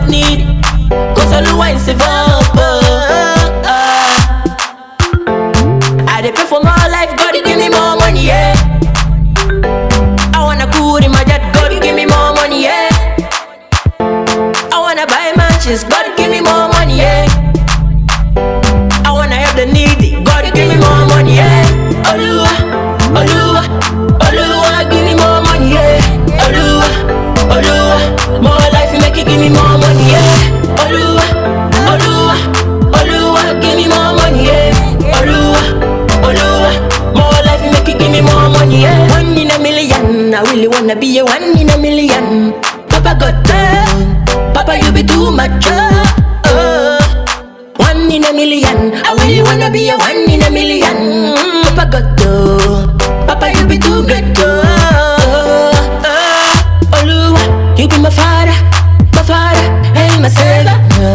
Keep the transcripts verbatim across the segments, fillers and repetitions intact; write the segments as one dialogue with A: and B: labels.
A: need. Cause all the wine se va. I dey pay for my life, God give me more money, yeah. I wanna cool in my jet, God give me more money, yeah. I wanna buy mansions, God give me more money, yeah. I wanna help the needy, God give me more money, yeah. Oluwa, Oluwa, Oluwa, give me more money, yeah. Oluwa, Oluwa, more life make you give me more money, yeah. Oluwa, Oluwa, Oluwa, give me more money, yeah. Oluwa, Oluwa, more life make you give me more money, yeah. One in a million, I really wanna be a one in a million. Papa got time, Papa you be too much, oh. One in a million, I really wanna be a one in a million. Papa got to, Papa you be too good, oh. Oluwa, you be my father, my father, and my savior.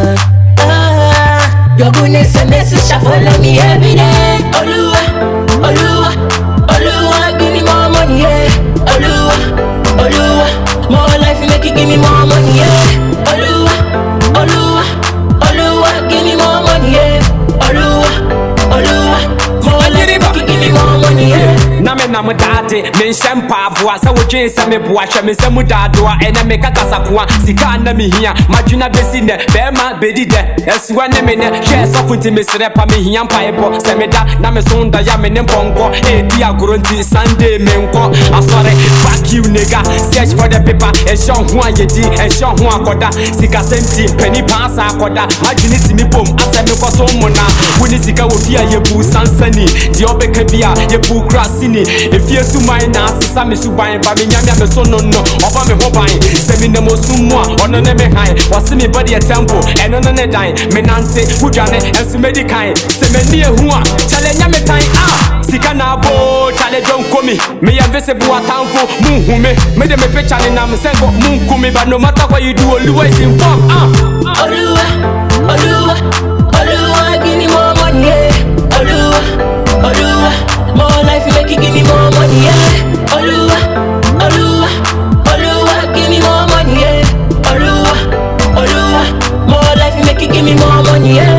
A: uh, Your goodness and mercy shall follow me every day. Oluwa, Oluwa, Oluwa, give me more money, yeah. Oluwa, Oluwa, more life make you give me more money, yeah. Oluwa, Oluwa, Oluwa, give me more money, yeah. Oluwa, Oluwa, more life make you give me more money, yeah.
B: Na me na me dade, me nhyɛ mpaboa sɛ wodwen sɛ me boa hwɛ me sɛ mu dadoa ɛnɛ me kakasakoa sika na me hia madwena besi nɛ bɛɛma bedi dɛ ɛsuwa ne me nɛ hwɛ sɔfo nti mesrɛ pa me hia mpaebɔ sɛ me da na me so nda ya me ne mpɔnkɔ ɛdi agoro nti Sunday me nkɔ asɔre fuck you nigga search for the paper ɛhyɛ ho a yɛdi ɛhyɛ ho akɔda sika sɛnti pani paasa akɔda madwene si me bom asɛ me kɔ so mo na woni sika wɔ fie a yɛbu sansani deɛ ɔbɛka bi a yɛbu krasini if you so mine na sisa me suban ba me nyame me so no no oba me ho ban se me nemo sumo ono ne me han wase me body a tempo eno no ne dan me nante kudwane ensu me di kan se me ni ehu a chale nyame tan ah sika na bo chale don komi me ya visible atamfo mu hu me me de me picture ne na me senko mu nkumi but no matter what you do Oluwa is involved ah
A: Oluwa, Oluwa, Oluwa, give me more money, yeah. Oluwa, Oluwa, more life make you give me more money, yeah. Oluwa, Oluwa, Oluwa, give me more money, yeah. Oluwa, Oluwa, more life make you give me more money, yeah.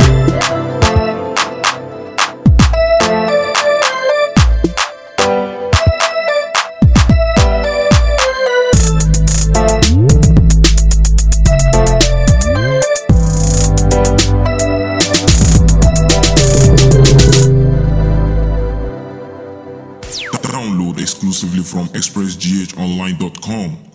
C: Download exclusively from express g h online dot com.